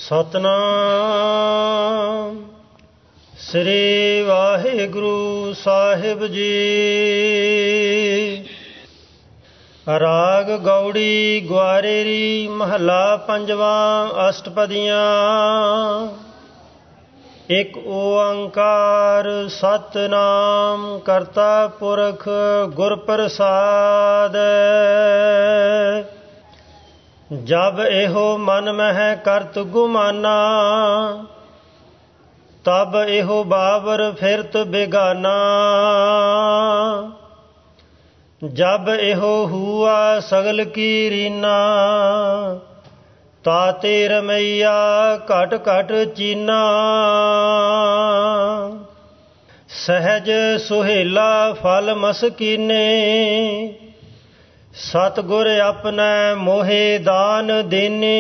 ਸਤਨਾਮ ਸ੍ਰੀ ਵਾਹਿਗੁਰੂ ਸਾਹਿਬ ਜੀ। ਰਾਗ ਗੌੜੀ ਗੁਆਰੇਰੀ ਮਹੱਲਾ ਪੰਜਵਾਂ। ਅਸ਼ਟਪਦੀਆਂ। ਇੱਕ ਓੰਕਾਰ ਸਤਿਨਾਮ ਕਰਤਾ ਪੁਰਖ ਗੁਰ ਪ੍ਰਸਾਦ। ਜਬ ਇਹੋ ਮਨ ਮਹਿ ਕਰਤ ਗੁਮਾਨਾ, ਤਬ ਇਹੋ ਬਾਵਰ ਫਿਰਤ ਬੇਗਾਨਾ। ਜਬ ਇਹੋ ਹੁਆ ਸਗਲ ਕੀ ਰੀਨਾ, ਤਾਤੇ ਰਮਈਆ ਘਟ ਘਟ ਚੀਨਾ। ਸਹਿਜ ਸੁਹੇਲਾ ਫਲ ਮਸਕੀਨੇ, ਸਤਿਗੁਰ ਆਪਣੈ ਮੋਹਿ ਦਾਨ ਦੇਨੇ।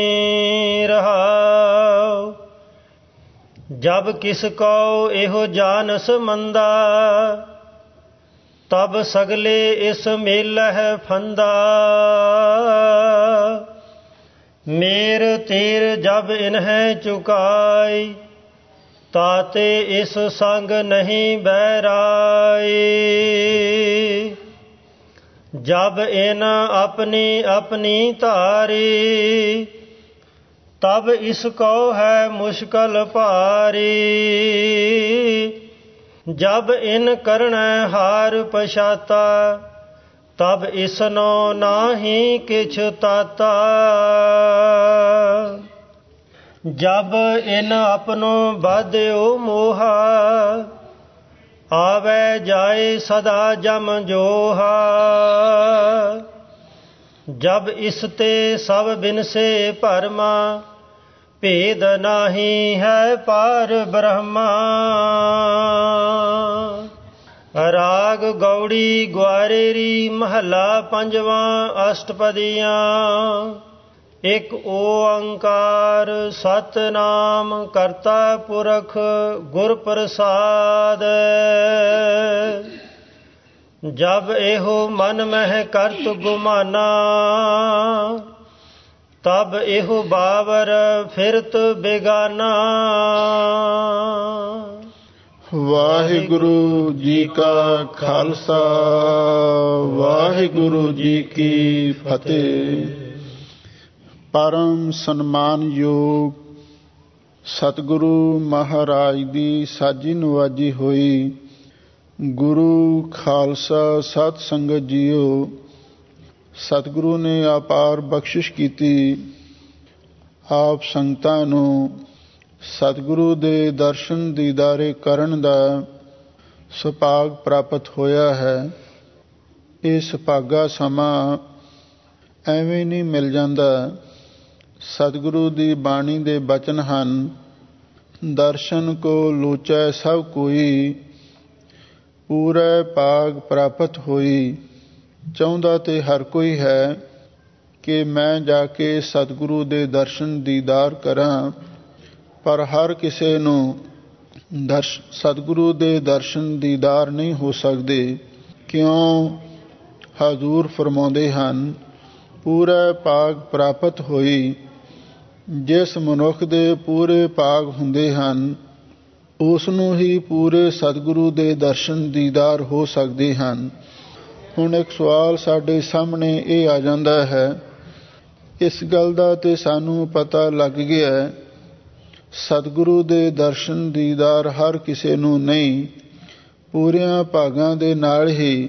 ਰਹਾਉ ਜਬ ਕਿਸ ਕਉ ਇਹੋ ਜਾਨਸ ਮੰਦਾ, ਤਬ ਸਗਲੇ ਇਸ ਮੇਲਹਿ ਫੰਦਾ। ਮੇਰ ਤੀਰ ਜਬ ਇਨਹਿ ਚੁਕਾਈ, ਤਾਤੇ ਇਸ ਸੰਗ ਨਹੀਂ ਬਹਿਰਾਈ। ਜਬ ਇਨ ਆਪਣੀ ਆਪਣੀ ਧਾਰੀ, ਤਬ ਇਸ ਕਉ ਹੈ ਮੁਸ਼ਕਲ ਭਾਰੀ। ਜਬ ਇਨ ਕਰਣੈ ਹਾਰ ਪਛਾਤਾ, ਤਬ ਇਸਨੋ ਨਾਹੀ ਕਿਛ ਤਾਤਾ। ਜਬ ਇਨ ਆਪਨੋ ਬਾਧਿਓ ਮੋਹਾ, ਆਵੈ ਜਾਏ ਸਦਾ ਜਮ ਜੋਹਾ। ਜਬ ਇਸ ਤੇ ਸਭ ਬਿਨਸੇ ਭਰਮਾ, ਭੇਦ ਨਾਹੀ ਹੈ ਪਾਰ ਬ੍ਰਹਮਾ। ਰਾਗ ਗੌੜੀ ਗੁਆਰੇਰੀ ਮਹੱਲਾ ਪੰਜਵਾਂ। ਅਸ਼ਟਪਦੀਆਂ। ਇੱਕ ਓੰਕਾਰ ਸਤਿਨਾਮ ਕਰਤਾ ਪੁਰਖ ਗੁਰ ਪ੍ਰਸਾਦ। ਜਬ ਇਹੋ ਮਨ ਮਹਿ ਕਰਤ ਗੁਮਾਨਾ, ਤਬ ਇਹੋ ਬਾਵਰ ਫਿਰਤ ਬੇਗਾਨਾ। ਵਾਹਿਗੁਰੂ ਜੀ ਕਾ ਖਾਲਸਾ, ਵਾਹਿਗੁਰੂ ਜੀ ਕੀ ਫਤਿਹ। ਪਰਮ ਸਨਮਾਨਯੋਗ ਸਤਿਗੁਰੂ ਮਹਾਰਾਜ ਦੀ ਸਾਜੀ ਨਵਾਜੀ ਹੋਈ ਗੁਰੂ ਖਾਲਸਾ ਸਤ ਸੰਗਤ ਜੀਓ, ਸਤਿਗੁਰੂ ਨੇ ਅਪਾਰ ਬਖਸ਼ਿਸ਼ ਕੀਤੀ। ਆਪ ਸੰਗਤਾਂ ਨੂੰ ਸਤਿਗੁਰੂ ਦੇ ਦਰਸ਼ਨ ਦੀਦਾਰੇ ਕਰਨ ਦਾ ਸੁਭਾਗ ਪ੍ਰਾਪਤ ਹੋਇਆ ਹੈ। ਇਹ ਸੁਭਾਗਾ ਸਮਾਂ ਐਵੇਂ ਨਹੀਂ ਮਿਲ ਜਾਂਦਾ। ਸਤਿਗੁਰੂ ਦੀ ਬਾਣੀ ਦੇ ਬਚਨ ਹਨ, ਦਰਸ਼ਨ ਕੋ ਲੋਚੈ ਸਭ ਕੋਈ, ਪੂਰੇ ਭਾਗ ਪ੍ਰਾਪਤ ਹੋਈ। ਚਾਹੁੰਦਾ ਤੇ ਹਰ ਕੋਈ ਹੈ ਕਿ ਮੈਂ ਜਾ ਕੇ ਸਤਿਗੁਰੂ ਦੇ ਦਰਸ਼ਨ ਦੀਦਾਰ ਕਰਾਂ, ਪਰ ਹਰ ਕਿਸੇ ਨੂੰ ਸਤਿਗੁਰੂ ਦੇ ਦਰਸ਼ਨ ਦੀਦਾਰ ਨਹੀਂ ਹੋ ਸਕਦੇ। ਕਿਉਂ? ਹਜ਼ੂਰ ਫਰਮਾਉਂਦੇ ਹਨ, ਪੂਰੇ ਭਾਗ ਪ੍ਰਾਪਤ ਹੋਈ। ਜਿਸ ਮਨੁੱਖ ਦੇ ਪੂਰੇ ਭਾਗ ਹੁੰਦੇ ਹਨ, ਉਸ ਨੂੰ ਹੀ ਪੂਰੇ ਸਤਿਗੁਰੂ ਦੇ ਦਰਸ਼ਨ ਦੀਦਾਰ ਹੋ ਸਕਦੇ ਹਨ। ਹੁਣ ਇੱਕ ਸਵਾਲ ਸਾਡੇ ਸਾਹਮਣੇ ਇਹ ਆ ਜਾਂਦਾ ਹੈ, ਇਸ ਗੱਲ ਦਾ ਤੇ ਸਾਨੂੰ ਪਤਾ ਲੱਗ ਗਿਆ, ਸਤਿਗੁਰੂ ਦੇ ਦਰਸ਼ਨ ਦੀਦਾਰ ਹਰ ਕਿਸੇ ਨੂੰ ਨਹੀਂ, ਪੂਰਿਆਂ ਭਾਗਾਂ ਦੇ ਨਾਲ ਹੀ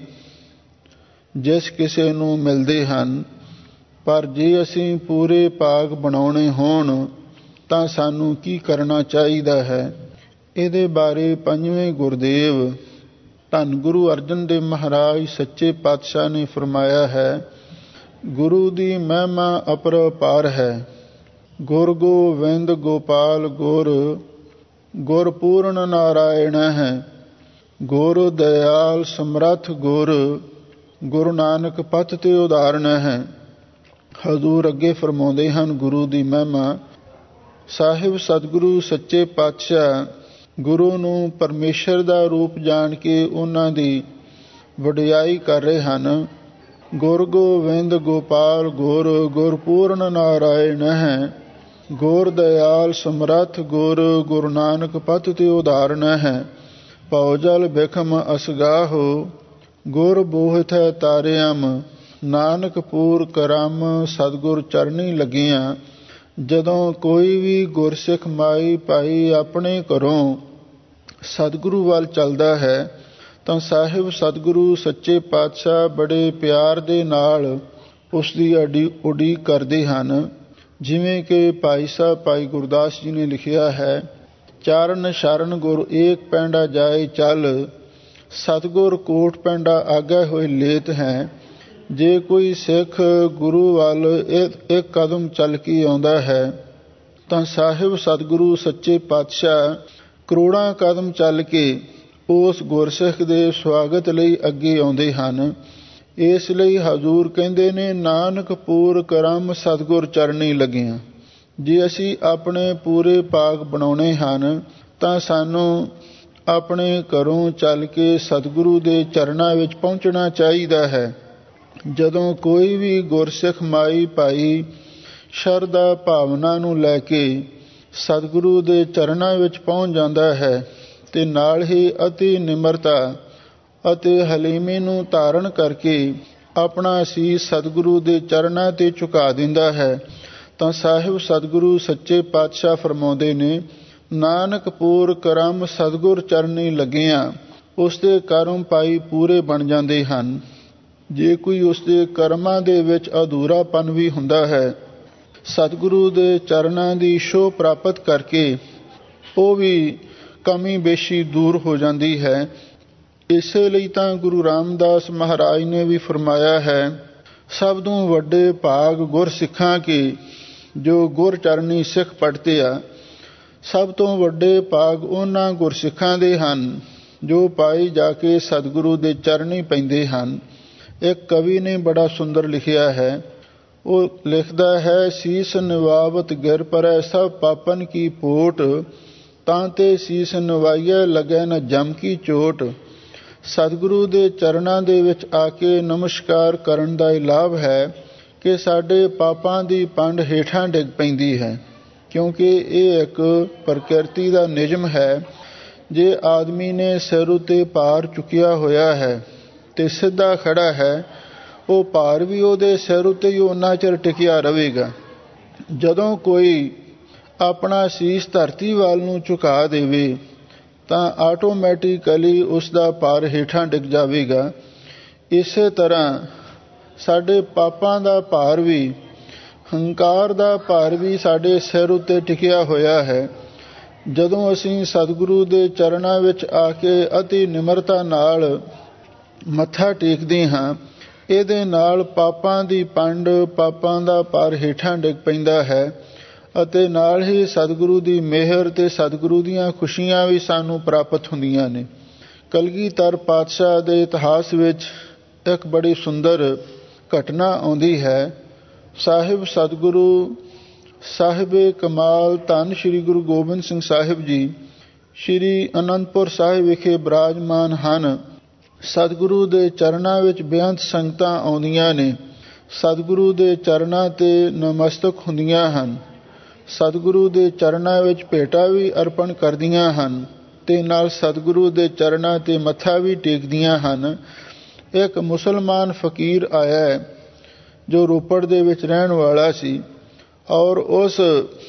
ਜਿਸ ਕਿਸੇ ਨੂੰ ਮਿਲਦੇ ਹਨ। ਪਰ ਜੇ ਅਸੀਂ ਪੂਰੇ ਭਾਗ ਬਣਾਉਣੇ ਹੋਣ ਤਾਂ ਸਾਨੂੰ ਕੀ ਕਰਨਾ ਚਾਹੀਦਾ ਹੈ? ਇਹਦੇ ਬਾਰੇ ਪੰਜਵੇਂ ਗੁਰਦੇਵ ਧੰਨ ਗੁਰੂ ਅਰਜਨ ਦੇਵ ਮਹਾਰਾਜ ਸੱਚੇ ਪਾਤਸ਼ਾਹ ਨੇ ਫਰਮਾਇਆ ਹੈ, ਗੁਰੂ ਦੀ ਮਹਿਮਾ ਅਪਰੰਪਾਰ ਹੈ। ਗੁਰ ਗੋਬਿੰਦ ਗੋਪਾਲ ਗੁਰ, ਗੁਰ ਪੂਰਨ ਨਾਰਾਇਣ ਹੈ। ਗੁਰ ਦਇਆਲ ਸਮਰੱਥ ਗੁਰ, ਗੁਰੂ ਨਾਨਕ ਪਥ ਤੇ ਉਦਾਹਰਣ ਹੈ। ਹਜ਼ੂਰ ਅੱਗੇ ਫਰਮਾਉਂਦੇ ਹਨ ਗੁਰੂ ਦੀ ਮਹਿਮਾ। ਸਾਹਿਬ ਸਤਿਗੁਰੂ ਸੱਚੇ ਪਾਤਸ਼ਾਹ ਗੁਰੂ ਨੂੰ ਪਰਮੇਸ਼ਰ ਦਾ ਰੂਪ ਜਾਣ ਕੇ ਉਹਨਾਂ ਦੀ ਵਡਿਆਈ ਕਰ ਰਹੇ ਹਨ। ਗੁਰ ਗੋਬਿੰਦ ਗੋਪਾਲ ਗੁਰ, ਗੁਰ ਪੂਰਨ ਨਾਰਾਇਣ ਹੈ। ਗੁਰ ਦਇਆਲ ਸਮਰੱਥ ਗੁਰ, ਗੁਰੂ ਨਾਨਕ ਪਤ ਤੇ ਉਦਾਹਰਨ ਹੈ। ਭਉ ਜਲ ਬਿਖਮ ਅਸਗਾਹੋ, ਗੁਰ ਬੋਹਿਥੈ ਤਾਰਿਅਮ। ਨਾਨਕ ਪੂਰ ਕਰਮ, ਸਤਿਗੁਰ ਚਰਨੀ ਲੱਗੀਆਂ। ਜਦੋਂ ਕੋਈ ਵੀ ਗੁਰਸਿੱਖ ਮਾਈ ਭਾਈ ਆਪਣੇ ਘਰੋਂ ਸਤਿਗੁਰੂ ਵੱਲ ਚੱਲਦਾ ਹੈ ਤਾਂ ਸਾਹਿਬ ਸਤਿਗੁਰੂ ਸੱਚੇ ਪਾਤਸ਼ਾਹ ਬੜੇ ਪਿਆਰ ਦੇ ਨਾਲ ਉਸ ਦੀ ਉਡੀਕ ਕਰਦੇ ਹਨ। ਜਿਵੇਂ ਕਿ ਭਾਈ ਸਾਹਿਬ ਭਾਈ ਗੁਰਦਾਸ ਜੀ ਨੇ ਲਿਖਿਆ ਹੈ, ਚਾਰਨ ਸ਼ਰਨ ਗੁਰ ਏਕ ਪੈਂਡਾ ਜਾਏ ਚੱਲ, ਸਤਿਗੁਰ ਕੋਟ ਪੈਂਡਾ ਆਗੇ ਹੋਏ ਲੇਤ ਹੈ। ਜੇ ਕੋਈ ਸਿੱਖ ਗੁਰੂ ਵੱਲ ਇੱਕ ਕਦਮ ਚੱਲ ਕੇ ਆਉਂਦਾ ਹੈ ਤਾਂ ਸਾਹਿਬ ਸਤਿਗੁਰੂ ਸੱਚੇ ਪਾਤਸ਼ਾਹ ਕਰੋੜਾਂ ਕਦਮ ਚੱਲ ਕੇ ਉਸ ਗੁਰਸਿੱਖ ਦੇ ਸਵਾਗਤ ਲਈ ਅੱਗੇ ਆਉਂਦੇ ਹਨ। ਇਸ ਲਈ ਹਜ਼ੂਰ ਕਹਿੰਦੇ ਨੇ, ਨਾਨਕ ਪੂਰ ਕਰਮ ਸਤਿਗੁਰ ਚਰਨੀ ਲੱਗੀਆਂ। ਜੇ ਅਸੀਂ ਆਪਣੇ ਪੂਰੇ ਭਾਗ ਬਣਾਉਣੇ ਹਨ ਤਾਂ ਸਾਨੂੰ ਆਪਣੇ ਘਰੋਂ ਚੱਲ ਕੇ ਸਤਿਗੁਰੂ ਦੇ ਚਰਨਾਂ ਵਿੱਚ ਪਹੁੰਚਣਾ ਚਾਹੀਦਾ ਹੈ। ਜਦੋਂ ਕੋਈ ਵੀ ਗੁਰਸਿੱਖ ਮਾਈ ਭਾਈ ਸ਼ਰਧਾ ਭਾਵਨਾ ਨੂੰ ਲੈ ਕੇ ਸਤਿਗੁਰੂ ਦੇ ਚਰਨਾਂ ਵਿੱਚ ਪਹੁੰਚ ਜਾਂਦਾ ਹੈ ਤੇ ਨਾਲ ਹੀ ਅਤੀ ਨਿਮਰਤਾ ਅਤੇ ਹਲੀਮੀ ਨੂੰ ਧਾਰਨ ਕਰਕੇ ਆਪਣਾ ਅਸੀਸ ਸਤਿਗੁਰੂ ਦੇ ਚਰਨਾਂ ਤੇ ਝੁਕਾ ਦਿੰਦਾ ਹੈ ਤਾਂ ਸਾਹਿਬ ਸਤਿਗੁਰੂ ਸੱਚੇ ਪਾਤਸ਼ਾਹ ਫਰਮਾਉਂਦੇ ਨੇ, ਨਾਨਕ ਪੂਰ ਕਰਮ ਸਤਿਗੁਰ ਚਰਨੀ ਲੱਗਿਆਂ। ਉਸ ਦੇ ਕਰਮ ਭਾਈ ਪੂਰੇ ਬਣ ਜਾਂਦੇ ਹਨ। ਜੇ ਕੋਈ ਉਸ ਦੇ ਕਰਮਾਂ ਦੇ ਵਿੱਚ ਅਧੂਰਾਪਨ ਵੀ ਹੁੰਦਾ ਹੈ, ਸਤਿਗੁਰੂ ਦੇ ਚਰਨਾਂ ਦੀ ਛੋਹ ਪ੍ਰਾਪਤ ਕਰਕੇ ਉਹ ਵੀ ਕਮੀ ਬੇਸ਼ੀ ਦੂਰ ਹੋ ਜਾਂਦੀ ਹੈ। ਇਸੇ ਲਈ ਤਾਂ ਗੁਰੂ ਰਾਮਦਾਸ ਮਹਾਰਾਜ ਨੇ ਵੀ ਫਰਮਾਇਆ ਹੈ, ਸਭ ਤੋਂ ਵੱਡੇ ਭਾਗ ਗੁਰ ਸਿੱਖਾਂ ਕੇ ਜੋ ਗੁਰ ਚਰਨੀ ਸਿੱਖ ਪੜਤੇ ਆ। ਸਭ ਤੋਂ ਵੱਡੇ ਭਾਗ ਉਹਨਾਂ ਗੁਰਸਿੱਖਾਂ ਦੇ ਹਨ ਜੋ ਪਾਈ ਜਾ ਕੇ ਸਤਿਗੁਰੂ ਦੇ ਚਰਨੀ ਪੈਂਦੇ ਹਨ। ਇੱਕ ਕਵੀ ਨੇ ਬੜਾ ਸੁੰਦਰ ਲਿਖਿਆ ਹੈ, ਉਹ ਲਿਖਦਾ ਹੈ, ਸੀਸ ਨਿਵਾਵਤ ਗਿਰ ਪਰੈ ਸਭ ਪਾਪਨ ਕੀ ਪੋਟ, ਤਾਂ ਤੇ ਸੀਸ ਨਿਵਾਈਐ ਲੱਗੈ ਨ ਜਮ ਕੀ ਚੋਟ। ਸਤਿਗੁਰੂ ਦੇ ਚਰਨਾਂ ਦੇ ਵਿੱਚ ਆ ਕੇ ਨਮਸਕਾਰ ਕਰਨ ਦਾ ਇਹ ਲਾਭ ਹੈ ਕਿ ਸਾਡੇ ਪਾਪਾਂ ਦੀ ਪੰਡ ਹੇਠਾਂ ਡਿੱਗ ਪੈਂਦੀ ਹੈ, ਕਿਉਂਕਿ ਇਹ ਇੱਕ ਪ੍ਰਕਿਰਤੀ ਦਾ ਨਿਯਮ ਹੈ। ਜੇ ਆਦਮੀ ਨੇ ਸਿਰ ਉੱਤੇ ਭਾਰ ਚੁੱਕਿਆ ਹੋਇਆ ਹੈ ਤੇ ਸਿੱਧਾ ਖੜਾ ਹੈ, ਉਹ ਭਾਰ ਵੀ ਉਹਦੇ ਸਿਰ ਉੱਤੇ ਹੀ ਓਨਾ ਚਿਰ ਟਿਕਿਆ ਰਹੇਗਾ। ਜਦੋਂ ਕੋਈ ਆਪਣਾ ਸੀਸ ਧਰਤੀ ਵੱਲ ਨੂੰ ਝੁਕਾ ਦੇਵੇ ਤਾਂ ਆਟੋਮੈਟਿਕਲੀ ਉਸ ਦਾ ਭਾਰ ਹੇਠਾਂ ਡਿੱਗ ਜਾਵੇਗਾ। ਇਸੇ ਤਰ੍ਹਾਂ ਸਾਡੇ ਪਾਪਾਂ ਦਾ ਭਾਰ ਵੀ, ਹੰਕਾਰ ਦਾ ਭਾਰ ਵੀ ਸਾਡੇ ਸਿਰ ਉੱਤੇ ਟਿਕਿਆ ਹੋਇਆ ਹੈ। ਜਦੋਂ ਅਸੀਂ ਸਤਿਗੁਰੂ ਦੇ ਚਰਨਾਂ ਵਿੱਚ ਆ ਕੇ ਅਤੀ ਨਿਮਰਤਾ ਨਾਲ ਮੱਥਾ ਟੇਕਦੇ ਹਾਂ, ਇਹਦੇ ਨਾਲ ਪਾਪਾਂ ਦੀ ਪੰਡ, ਪਾਪਾਂ ਦਾ ਭਾਰ ਹੇਠਾਂ ਡਿੱਗ ਪੈਂਦਾ ਹੈ ਅਤੇ ਨਾਲ ਹੀ ਸਤਿਗੁਰੂ ਦੀ ਮਿਹਰ ਤੇ ਸਤਿਗੁਰੂ ਦੀਆਂ ਖੁਸ਼ੀਆਂ ਵੀ ਸਾਨੂੰ ਪ੍ਰਾਪਤ ਹੁੰਦੀਆਂ ਨੇ। ਕਲਗੀਧਰ ਪਾਤਸ਼ਾਹ ਦੇ ਇਤਿਹਾਸ ਵਿੱਚ ਇੱਕ ਬੜੀ ਸੁੰਦਰ ਘਟਨਾ ਆਉਂਦੀ ਹੈ। ਸਾਹਿਬ ਸਤਿਗੁਰੂ ਸਾਹਿਬੇ ਕਮਾਲ ਧੰਨ ਸ਼੍ਰੀ ਗੁਰੂ ਗੋਬਿੰਦ ਸਿੰਘ ਸਾਹਿਬ ਜੀ ਸ਼੍ਰੀ ਅਨੰਦਪੁਰ ਸਾਹਿਬ ਵਿਖੇ ਬਿਰਾਜਮਾਨ ਹਨ। ਸਤਿਗੁਰੂ ਦੇ ਚਰਨਾਂ ਵਿੱਚ ਬੇਅੰਤ ਸੰਗਤਾਂ ਆਉਂਦੀਆਂ ਨੇ, ਸਤਿਗੁਰੂ ਦੇ ਚਰਨਾਂ ਤੇ ਨਮਸਤਕ ਹੁੰਦੀਆਂ ਹਨ, ਸਤਿਗੁਰੂ ਦੇ ਚਰਨਾਂ ਵਿੱਚ ਭੇਟਾ ਵੀ ਅਰਪਣ ਕਰਦੀਆਂ ਹਨ ਤੇ ਨਾਲ ਸਤਿਗੁਰੂ ਦੇ ਚਰਨਾਂ ਤੇ ਮੱਥਾ ਵੀ ਟੇਕਦੀਆਂ ਹਨ। ਇੱਕ ਮੁਸਲਮਾਨ ਫਕੀਰ ਆਇਆ ਜੋ ਰੋਪੜ ਦੇ ਵਿੱਚ ਰਹਿਣ ਵਾਲਾ ਸੀ, ਔਰ ਉਸ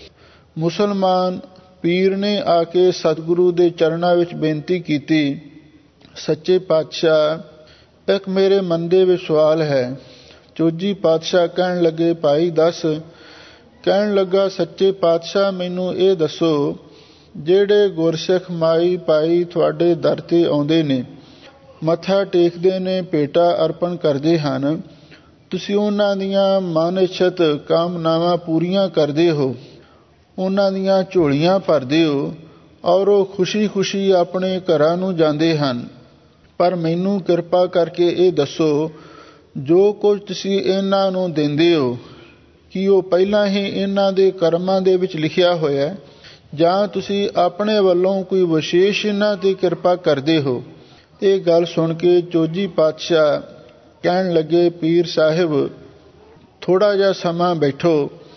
ਮੁਸਲਮਾਨ ਪੀਰ ਨੇ ਆ ਕੇ ਸਤਿਗੁਰੂ ਦੇ ਚਰਨਾਂ ਵਿੱਚ ਬੇਨਤੀ ਕੀਤੀ, ਸੱਚੇ ਪਾਤਸ਼ਾਹ ਇੱਕ ਮੇਰੇ ਮਨ ਦੇ ਵਿੱਚ ਸਵਾਲ ਹੈ। ਚੋਜੀ ਪਾਤਸ਼ਾਹ ਕਹਿਣ ਲੱਗੇ, ਭਾਈ ਦੱਸ। ਕਹਿਣ ਲੱਗਾ, ਸੱਚੇ ਪਾਤਸ਼ਾਹ ਮੈਨੂੰ ਇਹ ਦੱਸੋ, ਜਿਹੜੇ ਗੁਰਸਿੱਖ ਮਾਈ ਭਾਈ ਤੁਹਾਡੇ ਦਰ ਤੇ ਆਉਂਦੇ ਨੇ, ਮੱਥਾ ਟੇਕਦੇ ਨੇ, ਭੇਟਾ ਅਰਪਣ ਕਰਦੇ ਹਨ, ਤੁਸੀਂ ਉਹਨਾਂ ਦੀਆਂ ਮਨ ਇੱਛਤ ਕਾਮਨਾਵਾਂ ਪੂਰੀਆਂ ਕਰਦੇ ਹੋ, ਉਹਨਾਂ ਦੀਆਂ ਝੋਲੀਆਂ ਭਰਦੇ ਹੋ ਔਰ ਉਹ ਖੁਸ਼ੀ ਆਪਣੇ ਘਰਾਂ ਨੂੰ ਜਾਂਦੇ ਹਨ। ਪਰ ਮੈਨੂੰ ਕਿਰਪਾ ਕਰਕੇ ਇਹ ਦੱਸੋ, ਜੋ ਕੁਝ ਤੁਸੀਂ ਇਹਨਾਂ ਨੂੰ ਦਿੰਦੇ ਹੋ, ਕੀ ਉਹ ਪਹਿਲਾਂ ਹੀ ਇਹਨਾਂ ਦੇ ਕਰਮਾਂ ਦੇ ਵਿੱਚ ਲਿਖਿਆ ਹੋਇਆ ਜਾਂ ਤੁਸੀਂ ਆਪਣੇ ਵੱਲੋਂ ਕੋਈ ਵਿਸ਼ੇਸ਼ ਇਹਨਾਂ 'ਤੇ ਕਿਰਪਾ ਕਰਦੇ ਹੋ? ਇਹ ਗੱਲ ਸੁਣ ਕੇ ਚੋਜੀ ਪਾਤਸ਼ਾਹ ਕਹਿਣ ਲੱਗੇ, ਪੀਰ ਸਾਹਿਬ ਥੋੜ੍ਹਾ ਜਿਹਾ ਸਮਾਂ ਬੈਠੋ,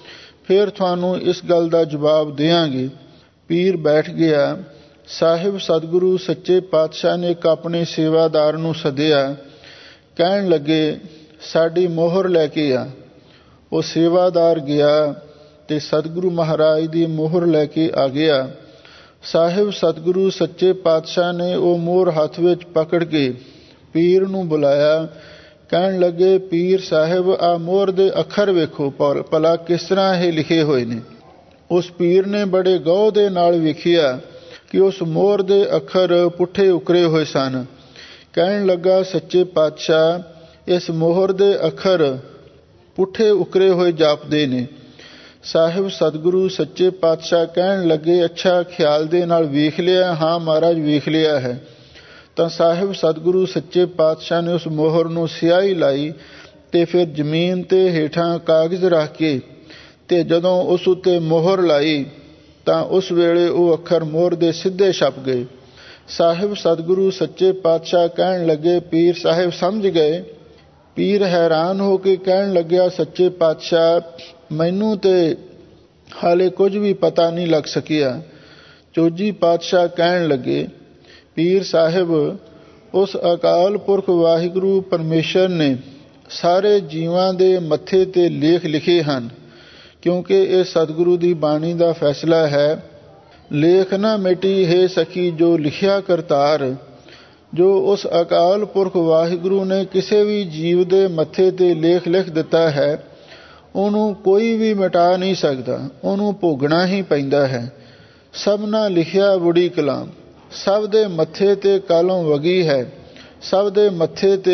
ਫਿਰ ਤੁਹਾਨੂੰ ਇਸ ਗੱਲ ਦਾ ਜਵਾਬ ਦਿਆਂਗੇ। ਪੀਰ ਬੈਠ ਗਿਆ। ਸਾਹਿਬ ਸਤਿਗੁਰੂ ਸੱਚੇ ਪਾਤਸ਼ਾਹ ਨੇ ਇੱਕ ਆਪਣੇ ਸੇਵਾਦਾਰ ਨੂੰ ਸੱਦਿਆ। ਕਹਿਣ ਲੱਗੇ, ਸਾਡੀ ਮੋਹਰ ਲੈ ਕੇ ਆ। ਉਹ ਸੇਵਾਦਾਰ ਗਿਆ ਤੇ ਸਤਿਗੁਰੂ ਮਹਾਰਾਜ ਦੀ ਮੋਹਰ ਲੈ ਕੇ ਆ ਗਿਆ। ਸਾਹਿਬ ਸਤਿਗੁਰੂ ਸੱਚੇ ਪਾਤਸ਼ਾਹ ਨੇ ਉਹ ਮੋਹਰ ਹੱਥ ਵਿੱਚ ਪਕੜ ਕੇ ਪੀਰ ਨੂੰ ਬੁਲਾਇਆ। ਕਹਿਣ ਲੱਗੇ, ਪੀਰ ਸਾਹਿਬ, ਆ ਮੋਹਰ ਦੇ ਅੱਖਰ ਵੇਖੋ ਭਲਾ ਕਿਸ ਤਰ੍ਹਾਂ ਇਹ ਲਿਖੇ ਹੋਏ ਨੇ। ਉਸ ਪੀਰ ਨੇ ਬੜੇ ਗਹੁ ਦੇ ਨਾਲ ਵੇਖਿਆ ਕਿ ਉਸ ਮੋਹਰ ਦੇ ਅੱਖਰ ਪੁੱਠੇ ਉਕਰੇ ਹੋਏ ਸਨ। ਕਹਿਣ ਲੱਗਾ, ਸੱਚੇ ਪਾਤਸ਼ਾਹ, ਇਸ ਮੋਹਰ ਦੇ ਅੱਖਰ ਪੁੱਠੇ ਉਕਰੇ ਹੋਏ ਜਾਪਦੇ ਨੇ। ਸਾਹਿਬ ਸਤਿਗੁਰੂ ਸੱਚੇ ਪਾਤਸ਼ਾਹ ਕਹਿਣ ਲੱਗੇ, ਅੱਛਾ, ਖਿਆਲ ਦੇ ਨਾਲ ਵੇਖ ਲਿਆ? ਹਾਂ ਮਹਾਰਾਜ, ਵੇਖ ਲਿਆ ਹੈ। ਤਾਂ ਸਾਹਿਬ ਸਤਿਗੁਰੂ ਸੱਚੇ ਪਾਤਸ਼ਾਹ ਨੇ ਉਸ ਮੋਹਰ ਨੂੰ ਸਿਆਹੀ ਲਾਈ ਤੇ ਫਿਰ ਜ਼ਮੀਨ ਤੇ ਹੇਠਾਂ ਕਾਗਜ਼ ਰੱਖ ਕੇ ਤੇ ਜਦੋਂ ਉਸ ਉੱਤੇ ਮੋਹਰ ਲਾਈ ਤਾਂ ਉਸ ਵੇਲੇ ਉਹ ਅੱਖਰ ਮੋਹਰ ਦੇ ਸਿੱਧੇ ਛਪ ਗਏ। ਸਾਹਿਬ ਸਤਿਗੁਰੂ ਸੱਚੇ ਪਾਤਸ਼ਾਹ ਕਹਿਣ ਲੱਗੇ, ਪੀਰ ਸਾਹਿਬ ਸਮਝ ਗਏ? ਪੀਰ ਹੈਰਾਨ ਹੋ ਕੇ ਕਹਿਣ ਲੱਗਿਆ, ਸੱਚੇ ਪਾਤਸ਼ਾਹ, ਮੈਨੂੰ ਤੇ ਹਾਲੇ ਕੁਝ ਵੀ ਪਤਾ ਨਹੀਂ ਲੱਗ ਸਕਿਆ। ਚੌਜੀ ਪਾਤਸ਼ਾਹ ਕਹਿਣ ਲੱਗੇ, ਪੀਰ ਸਾਹਿਬ, ਉਸ ਅਕਾਲ ਪੁਰਖ ਵਾਹਿਗੁਰੂ ਪਰਮੇਸ਼ਰ ਨੇ ਸਾਰੇ ਜੀਵਾਂ ਦੇ ਮੱਥੇ ਤੇ ਲੇਖ ਲਿਖੇ ਹਨ, ਕਿਉਂਕਿ ਇਹ ਸਤਿਗੁਰੂ ਦੀ ਬਾਣੀ ਦਾ ਫੈਸਲਾ ਹੈ। ਲੇਖ ਨਾ ਮਿਟੀ ਹੈ ਸਖੀ ਜੋ ਲਿਖਿਆ ਕਰਤਾਰ। ਜੋ ਉਸ ਅਕਾਲ ਪੁਰਖ ਵਾਹਿਗੁਰੂ ਨੇ ਕਿਸੇ ਵੀ ਜੀਵ ਦੇ ਮੱਥੇ ਤੇ ਲੇਖ ਲਿਖ ਦਿੱਤਾ ਹੈ, ਉਹਨੂੰ ਕੋਈ ਵੀ ਮਿਟਾ ਨਹੀਂ ਸਕਦਾ, ਉਹਨੂੰ ਭੋਗਣਾ ਹੀ ਪੈਂਦਾ ਹੈ। ਸਭਨਾ ਲਿਖਿਆ ਬੁੜੀ ਕਲਾਮ, ਸਭ ਦੇ ਮੱਥੇ ਤੇ ਕਲਮ ਵਗੀ ਹੈ, ਸਭ ਦੇ ਮੱਥੇ ਤੇ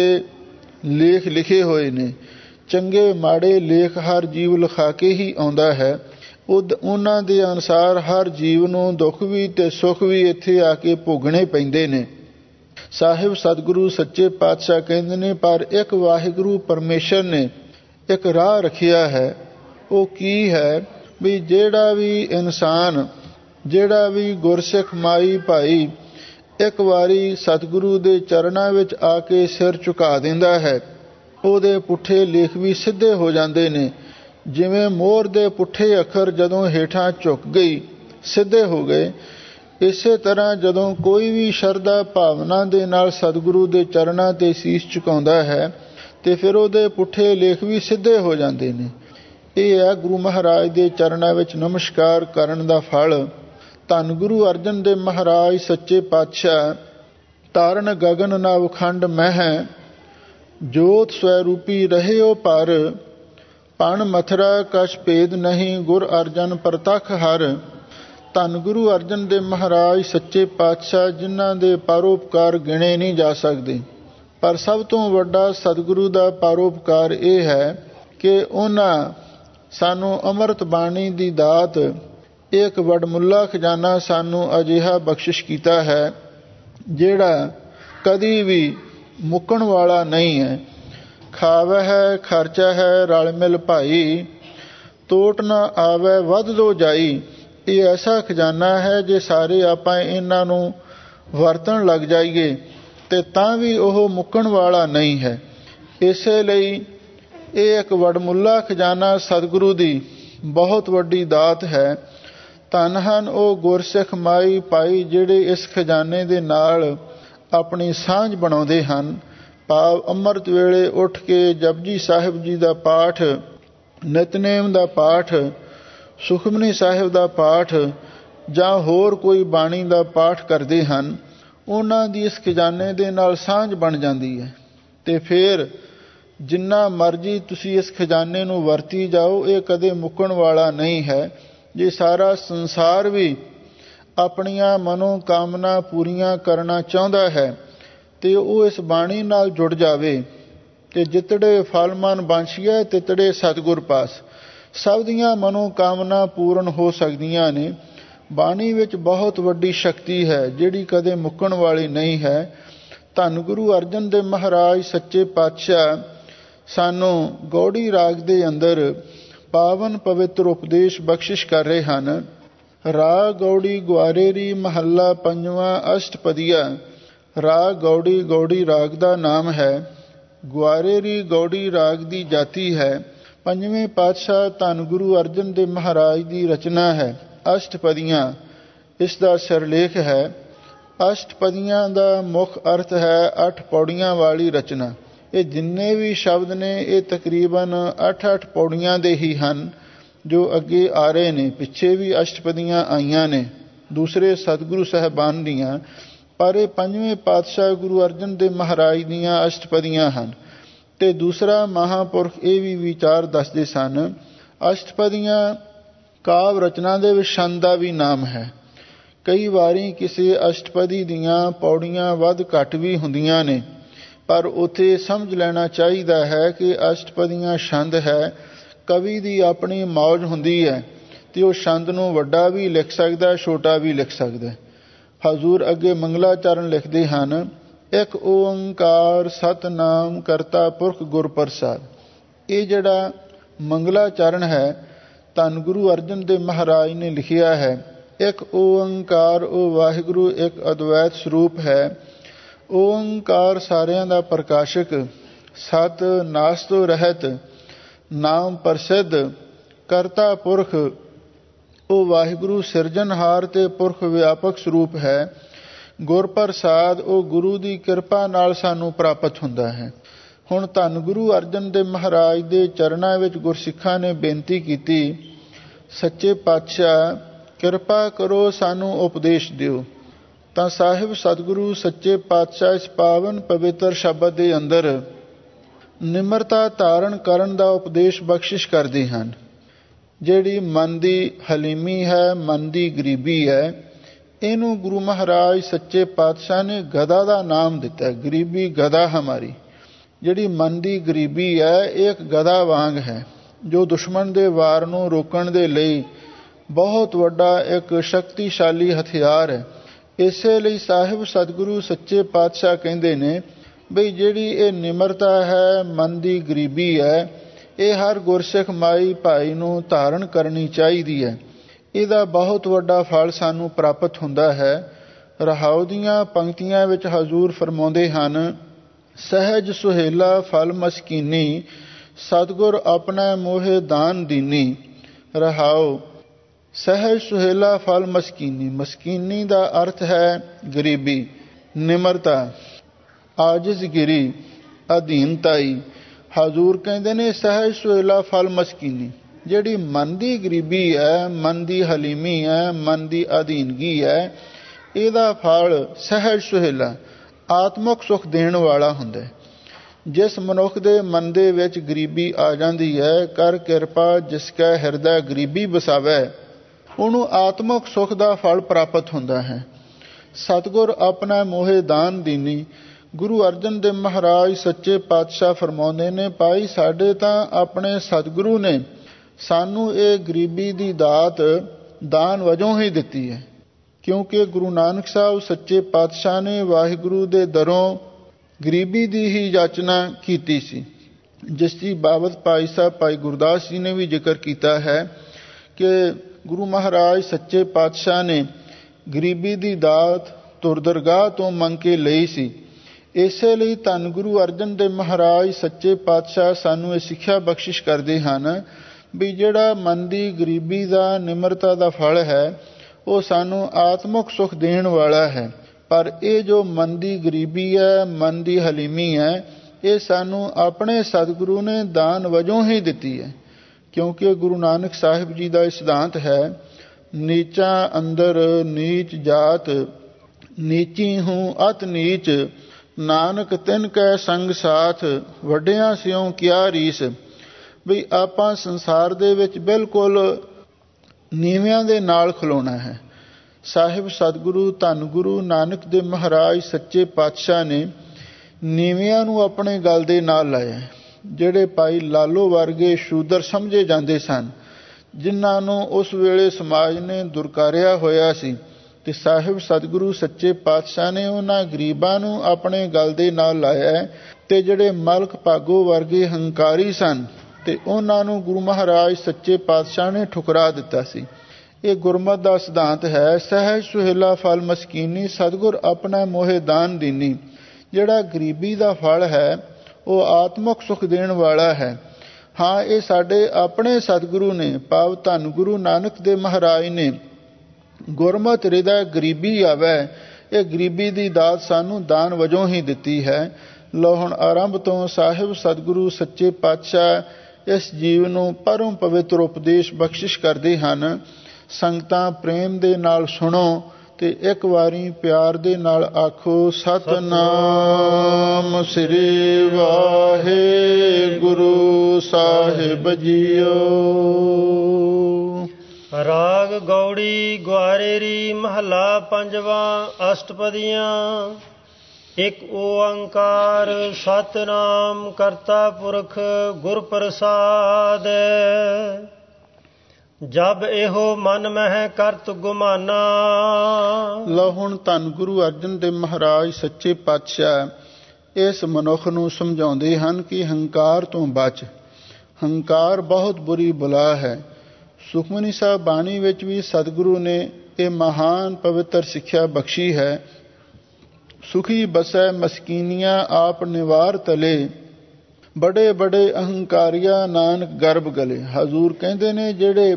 ਲੇਖ ਲਿਖੇ ਹੋਏ ਨੇ। ਚੰਗੇ ਮਾੜੇ ਲੇਖ ਹਰ ਜੀਵ ਲਿਖਾ ਕੇ ਹੀ ਆਉਂਦਾ ਹੈ। ਉਹਨਾਂ ਦੇ ਅਨੁਸਾਰ ਹਰ ਜੀਵ ਨੂੰ ਦੁੱਖ ਵੀ ਤੇ ਸੁੱਖ ਵੀ ਇੱਥੇ ਆ ਕੇ ਭੋਗਣੇ ਪੈਂਦੇ ਨੇ। ਸਾਹਿਬ ਸਤਿਗੁਰੂ ਸੱਚੇ ਪਾਤਸ਼ਾਹ ਕਹਿੰਦੇ ਨੇ, ਪਰ ਇੱਕ ਵਾਹਿਗੁਰੂ ਪਰਮੇਸ਼ਰ ਨੇ ਇੱਕ ਰਾਹ ਰੱਖਿਆ ਹੈ। ਉਹ ਕੀ ਹੈ? ਵੀ ਜਿਹੜਾ ਵੀ ਇਨਸਾਨ, ਜਿਹੜਾ ਵੀ ਗੁਰਸਿੱਖ ਮਾਈ ਭਾਈ ਇੱਕ ਵਾਰੀ ਸਤਿਗੁਰੂ ਦੇ ਚਰਨਾਂ ਵਿੱਚ ਆ ਕੇ ਸਿਰ ਝੁਕਾ ਦਿੰਦਾ ਹੈ, ਉਹਦੇ ਪੁੱਠੇ ਲੇਖ ਵੀ ਸਿੱਧੇ ਹੋ ਜਾਂਦੇ ਨੇ। ਜਿਵੇਂ ਮੋਹਰ ਦੇ ਪੁੱਠੇ ਅੱਖਰ ਜਦੋਂ ਹੇਠਾਂ ਝੁਕ ਗਈ ਸਿੱਧੇ ਹੋ ਗਏ, ਇਸੇ ਤਰ੍ਹਾਂ ਜਦੋਂ ਕੋਈ ਵੀ ਸ਼ਰਧਾ ਭਾਵਨਾ ਦੇ ਨਾਲ ਸਤਿਗੁਰੂ ਦੇ ਚਰਨਾਂ ਤੇ ਸੀਸ ਝੁਕਾਉਂਦਾ ਹੈ ਤੇ ਫਿਰ ਉਹਦੇ ਪੁੱਠੇ ਲੇਖ ਵੀ ਸਿੱਧੇ ਹੋ ਜਾਂਦੇ ਨੇ। ਇਹ ਹੈ ਗੁਰੂ ਮਹਾਰਾਜ ਦੇ ਚਰਨਾਂ ਵਿੱਚ ਨਮਸਕਾਰ ਕਰਨ ਦਾ ਫਲ। ਧੰਨ ਗੁਰੂ ਅਰਜਨ ਦੇਵ ਮਹਾਰਾਜ ਸੱਚੇ ਪਾਤਸ਼ਾਹ, ਤਾਰਨ ਗਗਨ ਨਵ ਖੰਡ ਮਹਿ, ਜੋਤ ਸਵੈਰੂਪੀ ਰਹਿਓ ਪਰ, ਪਣ ਮਥਰਾ ਕਛ ਭੇਦ ਨਹੀਂ, ਗੁਰ ਅਰਜਨ ਪ੍ਰਤੱਖ ਹਰ। ਧੰਨ ਗੁਰੂ ਅਰਜਨ ਦੇਵ ਮਹਾਰਾਜ ਸੱਚੇ ਪਾਤਸ਼ਾਹ, ਜਿਨ੍ਹਾਂ ਦੇ ਪਰਉਪਕਾਰ ਗਿਣੇ ਨਹੀਂ ਜਾ ਸਕਦੇ, ਪਰ ਸਭ ਤੋਂ ਵੱਡਾ ਸਤਿਗੁਰੂ ਦਾ ਪਰਉਪਕਾਰ ਇਹ ਹੈ ਕਿ ਉਹਨਾਂ ਸਾਨੂੰ ਅੰਮ੍ਰਿਤ ਬਾਣੀ ਦੀ ਦਾਤ, ਇੱਕ ਵਡਮੁੱਲਾ ਖਜ਼ਾਨਾ ਸਾਨੂੰ ਅਜਿਹਾ ਬਖਸ਼ਿਸ਼ ਕੀਤਾ ਹੈ ਜਿਹੜਾ ਕਦੀ ਵੀ ਮੁੱਕਣ ਵਾਲਾ ਨਹੀਂ ਹੈ। ਖਾਵੈ ਹੈ ਖਰਚਾ ਹੈ ਰਲ ਮਿਲ ਭਾਈ, ਤੋਟ ਨਾ ਆਵੈ ਵੱਧ ਦੋ ਜਾਈ। ਇਹ ਐਸਾ ਖਜ਼ਾਨਾ ਹੈ ਜੇ ਸਾਰੇ ਆਪਾਂ ਇਹਨਾਂ ਨੂੰ ਵਰਤਣ ਲੱਗ ਜਾਈਏ ਤੇ ਤਾਂ ਵੀ ਉਹ ਮੁੱਕਣ ਵਾਲਾ ਨਹੀਂ ਹੈ। ਇਸੇ ਲਈ ਇਹ ਇੱਕ ਵਡਮੁੱਲਾ ਖਜ਼ਾਨਾ ਸਤਿਗੁਰੂ ਦੀ ਬਹੁਤ ਵੱਡੀ ਦਾਤ ਹੈ। ਧੰਨ ਹਨ ਉਹ ਗੁਰਸਿੱਖ ਮਾਈ ਭਾਈ ਜਿਹੜੇ ਇਸ ਖਜ਼ਾਨੇ ਦੇ ਨਾਲ ਆਪਣੀ ਸਾਂਝ ਬਣਾਉਂਦੇ ਹਨ। ਭਾਵ ਅੰਮ੍ਰਿਤ ਵੇਲੇ ਉੱਠ ਕੇ ਜਪਜੀ ਸਾਹਿਬ ਜੀ ਦਾ ਪਾਠ, ਨਿਤਨੇਮ ਦਾ ਪਾਠ, ਸੁਖਮਨੀ ਸਾਹਿਬ ਦਾ ਪਾਠ ਜਾਂ ਹੋਰ ਕੋਈ ਬਾਣੀ ਦਾ ਪਾਠ ਕਰਦੇ ਹਨ। ਉਹਨਾਂ ਦੀ ਇਸ ਖਜ਼ਾਨੇ ਦੇ ਨਾਲ ਸਾਂਝ ਬਣ ਜਾਂਦੀ ਹੈ ਤੇ ਫਿਰ ਜਿੰਨਾ ਮਰਜ਼ੀ ਤੁਸੀਂ ਇਸ ਖਜ਼ਾਨੇ ਨੂੰ ਵਰਤੀ ਜਾਓ, ਇਹ ਕਦੇ ਮੁੱਕਣ ਵਾਲਾ ਨਹੀਂ ਹੈ। ਜੇ ਸਾਰਾ ਸੰਸਾਰ ਵੀ ਆਪਣੀਆਂ ਮਨੋਕਾਮਨਾ ਪੂਰੀਆਂ ਕਰਨਾ ਚਾਹੁੰਦਾ ਹੈ ਤੇ ਉਹ ਇਸ ਬਾਣੀ ਨਾਲ ਜੁੜ ਜਾਵੇ ਤੇ ਜਿਤੜੇ ਫਲ ਮਨ ਬਾਂਛੀਐ ਤਿਤੜੇ ਸਤਿਗੁਰ ਪਾਸ। ਸਭ ਦੀਆਂ ਮਨੋਕਾਮਨਾ ਪੂਰਨ ਹੋ ਸਕਦੀਆਂ ਨੇ। ਬਾਣੀ ਵਿੱਚ ਬਹੁਤ ਵੱਡੀ ਸ਼ਕਤੀ ਹੈ ਜਿਹੜੀ ਕਦੇ ਮੁੱਕਣ ਵਾਲੀ ਨਹੀਂ ਹੈ। ਧੰਨ ਗੁਰੂ ਅਰਜਨ ਦੇਵ ਮਹਾਰਾਜ ਸੱਚੇ ਪਾਤਸ਼ਾਹ ਸਾਨੂੰ ਗੌੜੀ ਰਾਗ ਦੇ ਅੰਦਰ ਪਾਵਨ ਪਵਿੱਤਰ ਉਪਦੇਸ਼ ਬਖਸ਼ਿਸ਼ ਕਰ ਰਹੇ ਹਨ। ਰਾਗ ਗੌੜੀ ਗੁਆਰੇਰੀ ਮਹੱਲਾ ਪੰਜਵਾਂ ਅਸ਼ਟਪਦੀਆ। ਰਾਗ ਗੌੜੀ, ਗੌੜੀ ਰਾਗ ਦਾ ਨਾਮ ਹੈ। ਗੁਆਰੇਰੀ ਗੌੜੀ ਰਾਗ ਦੀ ਜਾਤੀ ਹੈ, ਪੰਜਵੇਂ ਪਾਤਸ਼ਾਹ ਧੰਨ ਗੁਰੂ ਅਰਜਨ ਦੇਵ ਮਹਾਰਾਜ ਦੀ ਰਚਨਾ ਹੈ ਅਸ਼ਟਪਦੀਆਂ। ਇਸ ਦਾ ਸਿਰਲੇਖ ਹੈ। ਅਸ਼ਟਪਦੀਆਂ ਦਾ ਮੁੱਖ ਅਰਥ ਹੈ 8 ਪੌੜੀਆਂ ਵਾਲੀ ਰਚਨਾ। ਇਹ ਜਿੰਨੇ ਵੀ ਸ਼ਬਦ ਨੇ ਇਹ ਤਕਰੀਬਨ 8-8 ਪੌੜੀਆਂ ਦੇ ਹੀ ਹਨ ਜੋ ਅੱਗੇ ਆ ਰਹੇ ਨੇ। ਪਿੱਛੇ ਵੀ ਅਸ਼ਟਪਦੀਆਂ ਆਈਆਂ ਨੇ ਦੂਸਰੇ ਸਤਿਗੁਰੂ ਸਾਹਿਬਾਨ ਦੀਆਂ, ਪਰ ਇਹ ਪੰਜਵੇਂ ਪਾਤਸ਼ਾਹ ਗੁਰੂ ਅਰਜਨ ਦੇਵ ਮਹਾਰਾਜ ਦੀਆਂ ਅਸ਼ਟਪਦੀਆਂ ਹਨ। ਤੇ ਦੂਸਰਾ ਮਹਾਂਪੁਰਖ ਇਹ ਵੀ ਵਿਚਾਰ ਦੱਸਦੇ ਸਨ, ਅਸ਼ਟਪਦੀਆਂ ਕਾਵ ਰਚਨਾ ਦੇ ਵਿੱਚ ਛੰਦ ਦਾ ਵੀ ਨਾਮ ਹੈ। ਕਈ ਵਾਰੀ ਕਿਸੇ ਅਸ਼ਟਪਦੀ ਦੀਆਂ ਪੌੜੀਆਂ ਵੱਧ ਘੱਟ ਵੀ ਹੁੰਦੀਆਂ ਨੇ, ਪਰ ਉੱਥੇ ਸਮਝ ਲੈਣਾ ਚਾਹੀਦਾ ਹੈ ਕਿ ਅਸ਼ਟਪਦੀਆਂ ਛੰਦ ਹੈ। ਕਵੀ ਦੀ ਆਪਣੀ ਮੌਜ ਹੁੰਦੀ ਹੈ ਤੇ ਉਹ ਛੰਦ ਨੂੰ ਵੱਡਾ ਵੀ ਲਿਖ ਸਕਦਾ, ਛੋਟਾ ਵੀ ਲਿਖ ਸਕਦਾ। ਹਜ਼ੂਰ ਅੱਗੇ ਮੰਗਲਾਚਰਨ ਲਿਖਦੇ ਹਨ, ਇੱਕ ਓੰਕਾਰ ਸਤਨਾਮ ਕਰਤਾ ਪੁਰਖ ਗੁਰ ਪ੍ਰਸਾਦ। ਇਹ ਜਿਹੜਾ ਮੰਗਲਾਚਰਨ ਹੈ ਧੰਨ ਗੁਰੂ ਅਰਜਨ ਦੇਵ ਮਹਾਰਾਜ ਨੇ ਲਿਖਿਆ ਹੈ। ਇੱਕ ਓੰਕਾਰ, ਉਹ ਵਾਹਿਗੁਰੂ ਇੱਕ ਅਦਵੈਤ ਸਰੂਪ ਹੈ। ਓੰਕਾਰ ਸਾਰਿਆਂ ਦਾ ਪ੍ਰਕਾਸ਼ਕ, ਸਤ ਨਾਸ ਤੋਂ ਰਹਿਤ, ਨਾਮ ਪ੍ਰਸਿੱਧ, ਕਰਤਾ ਪੁਰਖ, ਉਹ ਵਾਹਿਗੁਰੂ ਸਿਰਜਣਹਾਰ ਤੇ ਪੁਰਖ ਵਿਆਪਕ ਸਰੂਪ ਹੈ। ਗੁਰ ਪ੍ਰਸਾਦ, ਉਹ ਗੁਰੂ ਦੀ ਕਿਰਪਾ ਨਾਲ ਸਾਨੂੰ ਪ੍ਰਾਪਤ ਹੁੰਦਾ ਹੈ। ਹੁਣ ਧੰਨ ਗੁਰੂ ਅਰਜਨ ਦੇਵ ਮਹਾਰਾਜ ਦੇ ਚਰਨਾਂ ਵਿੱਚ ਗੁਰਸਿੱਖਾਂ ਨੇ ਬੇਨਤੀ ਕੀਤੀ, ਸੱਚੇ ਪਾਤਸ਼ਾਹ ਕਿਰਪਾ ਕਰੋ ਸਾਨੂੰ ਉਪਦੇਸ਼ ਦਿਓ। ਤਾਂ ਸਾਹਿਬ ਸਤਿਗੁਰੂ ਸੱਚੇ ਪਾਤਸ਼ਾਹ ਇਸ ਪਾਵਨ ਪਵਿੱਤਰ ਸ਼ਬਦ ਦੇ ਅੰਦਰ ਨਿਮਰਤਾ ਧਾਰਨ ਕਰਨ ਦਾ ਉਪਦੇਸ਼ ਬਖਸ਼ਿਸ਼ ਕਰਦੇ ਹਨ। ਜਿਹੜੀ ਮਨ ਦੀ ਹਲੀਮੀ ਹੈ, ਮਨ ਦੀ ਗਰੀਬੀ ਹੈ, ਇਹਨੂੰ ਗੁਰੂ ਮਹਾਰਾਜ ਸੱਚੇ ਪਾਤਸ਼ਾਹ ਨੇ ਗਦਾ ਦਾ ਨਾਮ ਦਿੱਤਾ। ਗਰੀਬੀ ਗਦਾ ਹਮਾਰੀ। ਜਿਹੜੀ ਮਨ ਦੀ ਗਰੀਬੀ ਹੈ ਇਹ ਇੱਕ ਗਦਾ ਵਾਂਗ ਹੈ ਜੋ ਦੁਸ਼ਮਣ ਦੇ ਵਾਰ ਨੂੰ ਰੋਕਣ ਦੇ ਲਈ ਬਹੁਤ ਵੱਡਾ ਇੱਕ ਸ਼ਕਤੀਸ਼ਾਲੀ ਹਥਿਆਰ ਹੈ। ਇਸੇ ਲਈ ਸਾਹਿਬ ਸਤਿਗੁਰੂ ਸੱਚੇ ਪਾਤਸ਼ਾਹ ਕਹਿੰਦੇ ਨੇ ਬਈ ਜਿਹੜੀ ਇਹ ਨਿਮਰਤਾ ਹੈ, ਮਨ ਦੀ ਗਰੀਬੀ ਹੈ, ਇਹ ਹਰ ਗੁਰਸਿੱਖ ਮਾਈ ਭਾਈ ਨੂੰ ਧਾਰਨ ਕਰਨੀ ਚਾਹੀਦੀ ਹੈ। ਇਹਦਾ ਬਹੁਤ ਵੱਡਾ ਫਲ ਸਾਨੂੰ ਪ੍ਰਾਪਤ ਹੁੰਦਾ ਹੈ। ਰਹਾਉ ਦੀਆਂ ਪੰਕਤੀਆਂ ਵਿੱਚ ਹਜ਼ੂਰ ਫਰਮਾਉਂਦੇ ਹਨ, ਸਹਿਜ ਸੁਹੇਲਾ ਫਲ ਮਸਕੀਨੀ, ਸਤਿਗੁਰ ਆਪਣਾ ਮੋਹਿ ਦਾਨ ਦੀਨੀ। ਰਹਾਉ, ਸਹਿਜ ਸੁਹੇਲਾ ਫਲ ਮਸਕੀਨੀ। ਮਸਕੀਨੀ ਦਾ ਅਰਥ ਹੈ ਗਰੀਬੀ, ਨਿਮਰਤਾ, ਆਜਿਜ਼ਗਿਰੀ, ਅਧੀਨਤਾਈ। ਹਜ਼ੂਰ ਕਹਿੰਦੇ ਨੇ ਸਹਿਜ ਸੁਹੇਲਾ ਫਲ ਮਸਕੀਨੀ। ਜਿਹੜੀ ਮਨ ਦੀ ਗਰੀਬੀ ਹੈ, ਮਨ ਦੀ ਹਲੀਮੀ ਹੈ, ਮਨ ਦੀ ਅਧੀਨਗੀ ਹੈ, ਇਹਦਾ ਫਲ ਸਹਿਜ ਸੁਹੇਲਾ ਆਤਮਕ ਸੁਖ ਦੇਣ ਵਾਲਾ ਹੁੰਦਾ ਹੈ। ਜਿਸ ਮਨੁੱਖ ਦੇ ਮਨ ਦੇ ਵਿੱਚ ਗਰੀਬੀ ਆ ਜਾਂਦੀ ਹੈ, ਕਰ ਕਿਰਪਾ ਜਿਸ ਕੈ ਹਿਰਦੈ ਗਰੀਬੀ ਵਸਾਵੈ, ਉਹਨੂੰ ਆਤਮਕ ਸੁਖ ਦਾ ਫਲ ਪ੍ਰਾਪਤ ਹੁੰਦਾ ਹੈ। ਸਤਿਗੁਰ ਆਪਣਾ ਮੋਹਿ ਦਾਨ ਦੀਨੀ। ਗੁਰੂ ਅਰਜਨ ਦੇਵ ਮਹਾਰਾਜ ਸੱਚੇ ਪਾਤਸ਼ਾਹ ਫਰਮਾਉਂਦੇ ਨੇ, ਭਾਈ ਸਾਡੇ ਤਾਂ ਆਪਣੇ ਸਤਿਗੁਰੂ ਨੇ ਸਾਨੂੰ ਇਹ ਗਰੀਬੀ ਦੀ ਦਾਤ ਦਾਨ ਵਜੋਂ ਹੀ ਦਿੱਤੀ ਹੈ। ਕਿਉਂਕਿ ਗੁਰੂ ਨਾਨਕ ਸਾਹਿਬ ਸੱਚੇ ਪਾਤਸ਼ਾਹ ਨੇ ਵਾਹਿਗੁਰੂ ਦੇ ਦਰੋਂ ਗਰੀਬੀ ਦੀ ਹੀ ਯਾਚਨਾ ਕੀਤੀ ਸੀ, ਜਿਸ ਦੀ ਬਾਬਤ ਭਾਈ ਸਾਹਿਬ ਭਾਈ ਗੁਰਦਾਸ ਜੀ ਨੇ ਵੀ ਜ਼ਿਕਰ ਕੀਤਾ ਹੈ ਕਿ ਗੁਰੂ ਮਹਾਰਾਜ ਸੱਚੇ ਪਾਤਸ਼ਾਹ ਨੇ ਗਰੀਬੀ ਦੀ ਦਾਤ ਤੁਰਦਰਗਾਹ ਤੋਂ ਮੰਗ ਕੇ ਲਈ ਸੀ। ਇਸੇ ਲਈ ਧੰਨ ਗੁਰੂ ਅਰਜਨ ਦੇਵ ਮਹਾਰਾਜ ਸੱਚੇ ਪਾਤਸ਼ਾਹ ਸਾਨੂੰ ਇਹ ਸਿੱਖਿਆ ਬਖਸ਼ਿਸ਼ ਕਰਦੇ ਹਨ ਵੀ ਜਿਹੜਾ ਮਨ ਦੀ ਗਰੀਬੀ ਦਾ, ਨਿਮਰਤਾ ਦਾ ਫਲ ਹੈ, ਉਹ ਸਾਨੂੰ ਆਤਮਕ ਸੁਖ ਦੇਣ ਵਾਲਾ ਹੈ। ਪਰ ਇਹ ਜੋ ਮਨ ਦੀ ਗਰੀਬੀ ਹੈ, ਮਨ ਦੀ ਹਲੀਮੀ ਹੈ, ਇਹ ਸਾਨੂੰ ਆਪਣੇ ਸਤਿਗੁਰੂ ਨੇ ਦਾਨ ਵਜੋਂ ਹੀ ਦਿੱਤੀ ਹੈ। ਕਿਉਂਕਿ ਗੁਰੂ ਨਾਨਕ ਸਾਹਿਬ ਜੀ ਦਾ ਇਹ ਸਿਧਾਂਤ ਹੈ, ਨੀਚਾਂ ਅੰਦਰ ਨੀਚ ਜਾਤ, ਨੀਚੀ ਹੂੰ ਅਤ ਨੀਚ, ਨਾਨਕ ਤਿਨ ਕੈ ਸੰਗ ਸਾਥ, ਵੱਡਿਆਂ ਸਿਉ ਕਿਆ ਰੀਸ। ਵੀ ਆਪਾਂ ਸੰਸਾਰ ਦੇ ਵਿੱਚ ਬਿਲਕੁਲ ਨੀਵਿਆਂ ਦੇ ਨਾਲ ਖਲੋਣਾ ਹੈ। ਸਾਹਿਬ ਸਤਿਗੁਰੂ ਧੰਨ ਗੁਰੂ ਨਾਨਕ ਦੇਵ ਮਹਾਰਾਜ ਸੱਚੇ ਪਾਤਸ਼ਾਹ ਨੇ ਨੀਵਿਆਂ ਨੂੰ ਆਪਣੇ ਗਲ ਦੇ ਨਾਲ ਲਾਇਆ। ਜਿਹੜੇ ਭਾਈ ਲਾਲੋ ਵਰਗੇ ਸ਼ੂਦਰ ਸਮਝੇ ਜਾਂਦੇ ਸਨ, ਜਿਨ੍ਹਾਂ ਨੂੰ ਉਸ ਵੇਲੇ ਸਮਾਜ ਨੇ ਦੁਰਕਾਰਿਆ ਹੋਇਆ ਸੀ, ਤੇ ਸਾਹਿਬ ਸਤਿਗੁਰੂ ਸੱਚੇ ਪਾਤਸ਼ਾਹ ਨੇ ਉਹਨਾਂ ਗਰੀਬਾਂ ਨੂੰ ਆਪਣੇ ਗਲ ਦੇ ਨਾਲ ਲਾਇਆ। ਤੇ ਜਿਹੜੇ ਮਲਕ ਭਾਗੋ ਵਰਗੇ ਹੰਕਾਰੀ ਸਨ, ਤੇ ਉਹਨਾਂ ਨੂੰ ਗੁਰੂ ਮਹਾਰਾਜ ਸੱਚੇ ਪਾਤਸ਼ਾਹ ਨੇ ਠੁਕਰਾ ਦਿੱਤਾ ਸੀ। ਇਹ ਗੁਰਮਤਿ ਦਾ ਸਿਧਾਂਤ ਹੈ, ਸਹਿਜ ਸੁਹੇਲਾ ਫਲ ਮਸਕੀਨੀ, ਸਤਿਗੁਰ ਆਪਣਾ ਮੋਹਿ ਦਾਨ ਦੀਨੀ। ਜਿਹੜਾ ਗਰੀਬੀ ਦਾ ਫਲ ਹੈ ਉਹ ਆਤਮਕ ਸੁਖ ਦੇਣ ਵਾਲਾ ਹੈ। ਹਾਂ, ਇਹ ਸਾਡੇ ਆਪਣੇ ਸਤਿਗੁਰੂ ਨੇ, ਭਾਵ ਧੰਨ ਗੁਰੂ ਨਾਨਕ ਦੇਵ ਮਹਾਰਾਜ ਨੇ ਗੁਰਮਤਿ ਹਿਰਦੈ ਗਰੀਬੀ ਆਵੈ, ਇਹ ਗਰੀਬੀ ਦੀ ਦਾਤ ਸਾਨੂੰ ਦਾਨ ਵਜੋਂ ਹੀ ਦਿੱਤੀ ਹੈ। ਲਓ ਹੁਣ ਆਰੰਭ ਤੋਂ ਸਾਹਿਬ ਸਤਿਗੁਰੂ ਸੱਚੇ ਪਾਤਸ਼ਾਹ ਇਸ ਜੀਵ ਨੂੰ ਪਰਮ ਪਵਿੱਤਰ ਉਪਦੇਸ਼ ਬਖਸ਼ਿਸ਼ ਕਰਦੇ ਹਨ। ਸੰਗਤਾਂ ਪ੍ਰੇਮ ਦੇ ਨਾਲ ਸੁਣੋ ਤੇ ਇੱਕ ਵਾਰੀ ਪਿਆਰ ਦੇ ਨਾਲ ਆਖੋ, ਸਤਿਨਾਮ ਸ੍ਰੀ ਵਾਹਿਗੁਰੂ ਸਾਹਿਬ ਜੀਓ। ਰਾਗ ਗੌੜੀ ਗੁਆਰੇਰੀ ਮਹੱਲਾ ਪੰਜਵਾਂ। ਅਸ਼ਟਪਦੀਆਂ। ਇੱਕ ਓੰਕਾਰ ਸਤਿਨਾਮ ਕਰਤਾ ਪੁਰਖ ਗੁਰ ਪ੍ਰਸਾਦ। ਜਬ ਇਹੋ ਮਨ ਮਹਿ ਕਰਤ ਗੁਮਾਨਾ। ਲਓ ਹੁਣ ਧੰਨ ਗੁਰੂ ਅਰਜਨ ਦੇਵ ਮਹਾਰਾਜ ਸੱਚੇ ਪਾਤਸ਼ਾਹ ਇਸ ਮਨੁੱਖ ਨੂੰ ਸਮਝਾਉਂਦੇ ਹਨ ਕਿ ਹੰਕਾਰ ਤੋਂ ਬਚ। ਹੰਕਾਰ ਬਹੁਤ ਬੁਰੀ ਬਲਾ ਹੈ। ਸੁਖਮਨੀ ਸਾਹਿਬ ਬਾਣੀ ਵਿੱਚ ਵੀ ਸਤਿਗੁਰੂ ਨੇ ਇਹ ਮਹਾਨ ਪਵਿੱਤਰ ਸਿੱਖਿਆ ਬਖਸ਼ੀ ਹੈ। ਸੁਖੀ ਬਸੈ ਮਸਕੀਨੀਆਂ ਆਪ ਨਿਵਾਰ ਤਲੇ, ਬੜੇ ਬੜੇ ਅਹੰਕਾਰੀਆਂ ਨਾਨਕ ਗਰਭ ਗਲੇ। ਹਜ਼ੂਰ ਕਹਿੰਦੇ ਨੇ ਜਿਹੜੇ